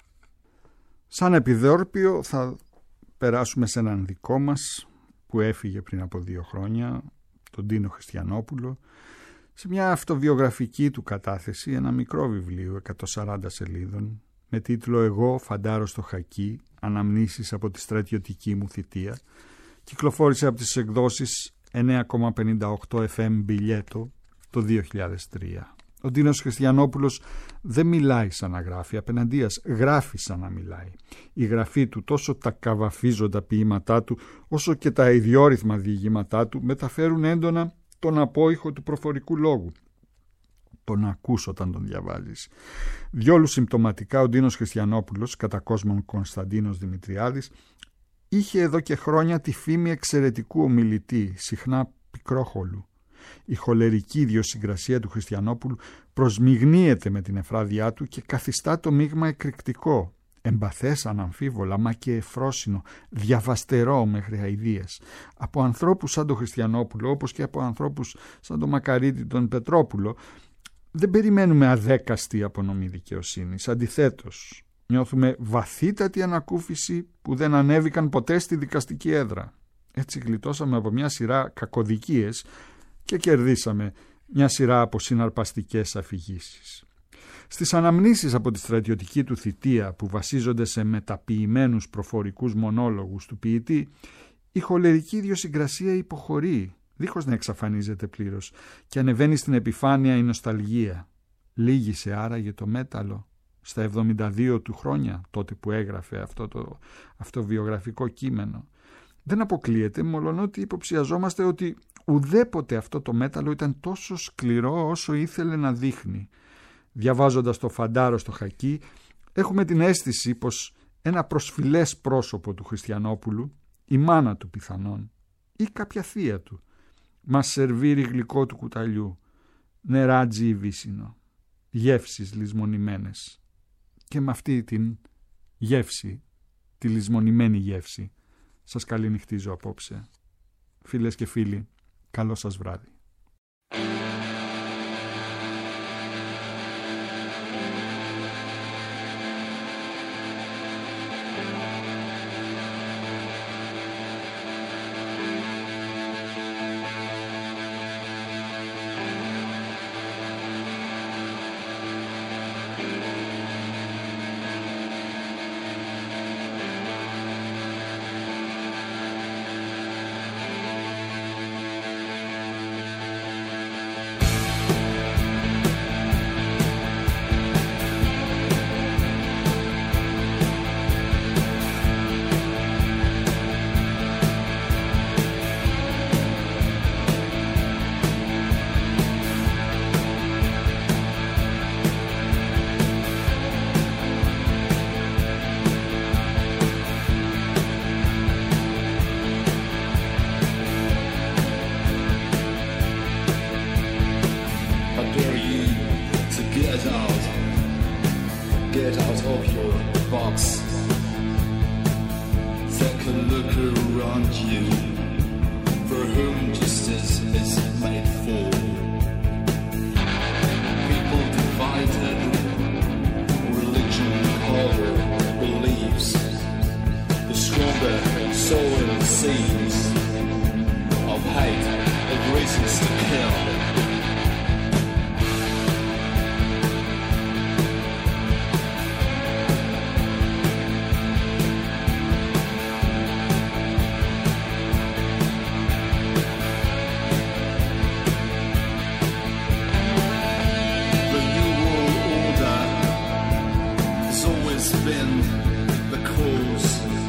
Σαν επιδόρπιο θα περάσουμε σε έναν δικό μας που έφυγε πριν από 2 χρόνια, τον Ντίνο Χριστιανόπουλο, σε μια αυτοβιογραφική του κατάθεση, ένα μικρό βιβλίο 140 σελίδων με τίτλο «Εγώ φαντάρω στο Χακί, αναμνήσεις από τη στρατιωτική μου θητεία». Κυκλοφόρησε από τις εκδόσεις 9,58 FM μπιλιέτο το 2003. Ο Ντίνος Χριστιανόπουλος δεν μιλάει σαν να γράφει, απέναντίας γράφει σαν να μιλάει. Η γραφή του, τόσο τα καβαφίζοντα ποίηματά του, όσο και τα ιδιόρυθμα διηγήματά του μεταφέρουν έντονα τον απόϊχο του προφορικού λόγου. Τον ακούς όταν τον διαβάζεις. Διόλου συμπτωματικά ο Ντίνος Χριστιανόπουλος, κατά κόσμον Κωνσταντίνος Δημητριάδης, είχε εδώ και χρόνια τη φήμη εξαιρετικού ομιλητή, συχνά πικρόχολου. Η χολερική ιδιοσυγκρασία του Χριστιανόπουλου προσμιγνύεται με την εφράδειά του και καθιστά το μείγμα εκρηκτικό, εμπαθές αναμφίβολα, μα και εφρόσινο, διαβαστερό μέχρι αηδίες. Από ανθρώπους σαν τον Χριστιανόπουλο, όπως και από ανθρώπους σαν τον Μακαρίτη τον Πετρόπουλο, δεν περιμένουμε αδέκαστη απονομή δικαιοσύνης. Αντιθέτως, νιώθουμε βαθύτατη ανακούφιση που δεν ανέβηκαν ποτέ στη δικαστική έδρα. Έτσι γλιτώσαμε από μια σειρά κακοδικίες και κερδίσαμε μια σειρά από συναρπαστικές αφηγήσεις. Στις αναμνήσεις από τη στρατιωτική του θητεία, που βασίζονται σε μεταποιημένους προφορικούς μονόλογους του ποιητή, η χολερική ιδιοσυγκρασία υποχωρεί, δίχως να εξαφανίζεται πλήρως, και ανεβαίνει στην επιφάνεια η νοσταλγία. Λύγησε άραγε το μέταλλο, στα 72 του χρόνια, τότε που έγραφε αυτό το βιογραφικό κείμενο. Δεν αποκλείεται, μολονότι υποψιαζόμαστε ότι ουδέποτε αυτό το μέταλλο ήταν τόσο σκληρό όσο ήθελε να δείχνει. Διαβάζοντας το Φαντάρο στο Χακί, έχουμε την αίσθηση πως ένα προσφυλές πρόσωπο του Χριστιανόπουλου, η μάνα του πιθανόν, ή κάποια θεία του, μας σερβίρει γλυκό του κουταλιού, νεράτζι ή βύσσινο, γεύσεις λησμονημένες. Και με αυτή την γεύση, τη λησμονημένη γεύση, σας καληνυχτίζω απόψε. Φίλες και φίλοι, καλό σας βράδυ. Get out of your box. Take a look around you, for whom justice is made for. People divided, religion, color, beliefs. The stronger soil seeds of hate and reasons to kill. Been the cause,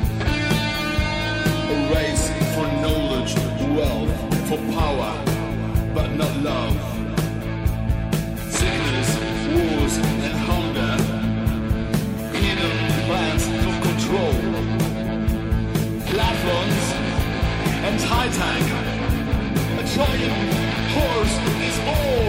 a race for knowledge, wealth, for power, but not love. Sickness, wars, and hunger, hidden plans for control. Platforms and Titan, a giant horse is all.